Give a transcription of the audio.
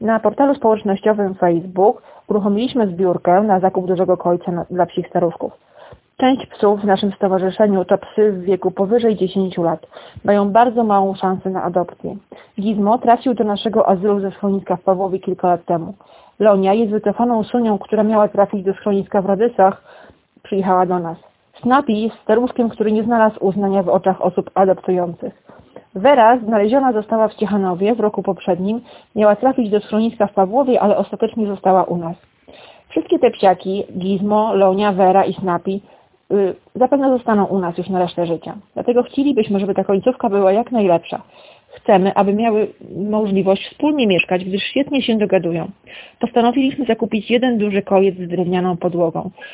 Na portalu społecznościowym Facebook uruchomiliśmy zbiórkę na zakup dużego kojca dla psich staruszków. Część psów w naszym stowarzyszeniu to psy w wieku powyżej 10 lat. Mają bardzo małą szansę na adopcję. Gizmo trafił do naszego azylu ze schroniska w Pawłowie kilka lat temu. Lonia jest wycofaną sunią, która miała trafić do schroniska w Radysach, przyjechała do nas. Snappy jest staruszkiem, który nie znalazł uznania w oczach osób adoptujących. Vera znaleziona została w Ciechanowie w roku poprzednim, miała trafić do schroniska w Pawłowie, ale ostatecznie została u nas. Wszystkie te psiaki, Gizmo, Lonia, Vera i Snappy, zapewne zostaną u nas już na resztę życia. Dlatego chcielibyśmy, żeby ta końcówka była jak najlepsza. Chcemy, aby miały możliwość wspólnie mieszkać, gdyż świetnie się dogadują. Postanowiliśmy zakupić jeden duży kojec z drewnianą podłogą.